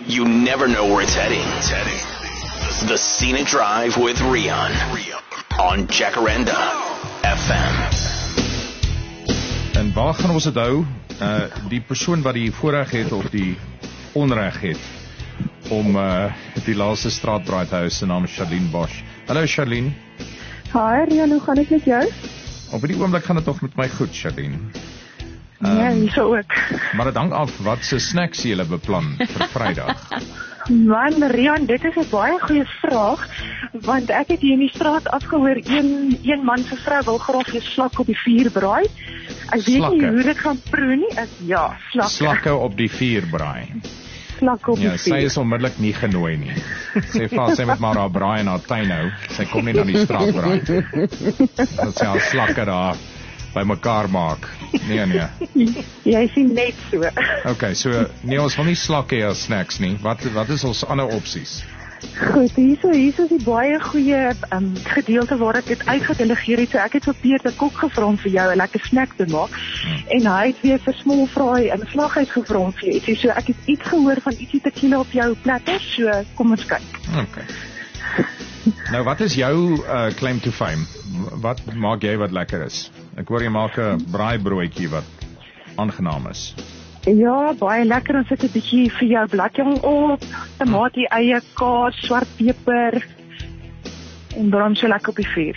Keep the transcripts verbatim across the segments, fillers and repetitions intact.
You never know where it's heading. It's heading. The Scenic Drive with Rian on Jacaranda F M. En waar gaan ons het hou? Uh, die persoon wat die voorreg het of die onreg het om uh, die laaste straatbraai te hou, sy naam is Charlene Bosch. Hallo Charlene. Hi Rian, hoe gaan het met jou? Op die oomblik gaan het toch met my goed, Charlene. Um, ja, hier so ook. Maar het hang af wat se snacks jy beplan vir Vrydag. Man, Rian, dit is 'n baie goeie vraag, want ek het hier in die straat afgehoor, een, een man se vrou wil graag 'n slak op die vuur braai. Ek weet Slakke. nie hoe dit gaan proe nie. Ek, ja, slakke. Slakke op die vuur braai. Slakke op Ja, die sy vuur. is onmiddellik nie genooi nie. Sy vra sy moet maar haar braai in haar tuin hou. Sy kom nie na die straat braai. Dat sy haar slakke daar by mekaar maak. Nee, nee. Jy sien net so. Okay, so nee, ons wil nie slakke hê as snacks nie. Wat wat is ons ander opsies? Goed, hierso hierso is die baie goeie um, gedeelte waar ek dit uitgedelegeer het. So ek het vir Peer die kok gevra om vir jou 'n lekker snack te maak. Hmm. En hy het weer vir smolvraai en slaghuis gevra om vir jou. So ek het iets gehoor van ietsie tequila op jou platter, so kom ons kyk. Okay. Nou, wat is jou uh, claim to fame? Wat maak jy wat lekker is? Ek hoor jy maak 'n braaibroodjie wat aangenaam is. Ja, baie lekker. Ons het 'n bietjie vir jou bladjong op, tamatie, eie, kaas, swart peper en braai so lekker op die vuur.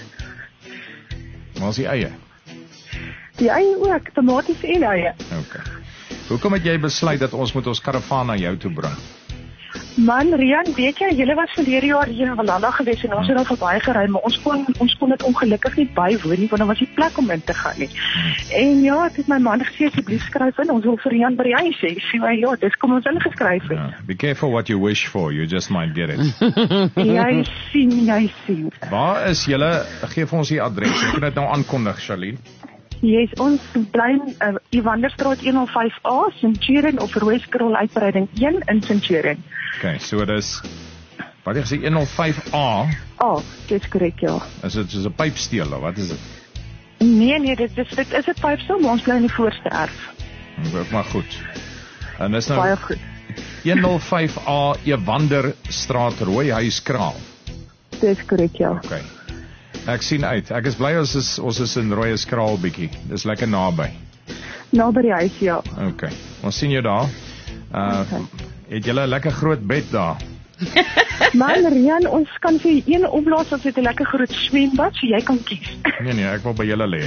Maar is die eie? Die eie ook, tamaties en eie. Okay. Hoekom het jy besluit dat ons moet ons karavaan na jou toe bring? Man, Rian, weet jy, julle was verlede jaar hier in Walala gewees en ons het al verby gery, maar ons kon ons kon dit ongelukkig nie bywoon nie, want daar was nie plek om in te gaan nie. En ja, ek het my man gesê asseblief skryf in, ons wil vir Rian by die huis hê. Sê my ja, dis kom ons ingeskryf het. Yeah. Be careful what you wish for, you just might get it. Jy sien, jy sien. Waar is julle? Gee vir ons die adres. Ek kan dit nou aankondig, Charlene. Yes, ons bly uh, Ewanderstraat honderdvyf A, Centurion of Rooiskroel uitbreiding een in Centurion. Okay, so dis wat jy gesê honderdvyf A. Ah, dis korrek, ja. Is dit soos 'n pypsteel of wat is dit? Nee, nee, dit is dit is 'n pypsteel, maar ons bly in die voorste erf. Dit maar goed. En dis nou Baie goed. honderdvyf A Ewanderstraat Rooihuiskraal. Dis korrek, ja. Okay. Ek sien uit. Ek is bly ons is ons is in Rooihuiskraal bietjie. Dis lekker naby. Naby die huis, ja. Okay. Ons sien jou daar. Uh Okay. Het julle 'n lekker groot bed daar? Man, Rian, ons kan vir een opblaas, ons het 'n lekker groot swembad, so jy kan kies. Nee nee, ek wil by julle lê.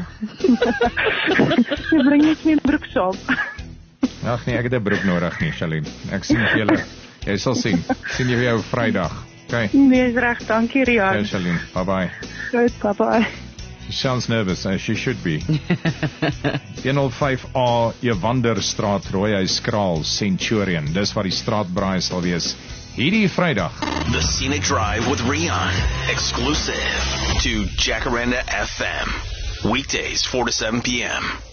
Jy bring net my broek saam. Ag nee, ek het 'n broek nodig nie, Charlene. Ek sien vir julle. Jy sal sien. Sien jy vir jou Vrydag. Okay. Nee, is reg, dankie Rian. Okay, Charlene. Bye bye. Goed, bye-bye. She sounds nervous, as she should be. honderdvyf A Ewanderstraat Rooihuiskraal Centurion. Dis wat die straatbraai sal wees hierdie Vrydag. The Scenic Drive with Rian, exclusive to Jacaranda F M. Weekdays four to seven p.m.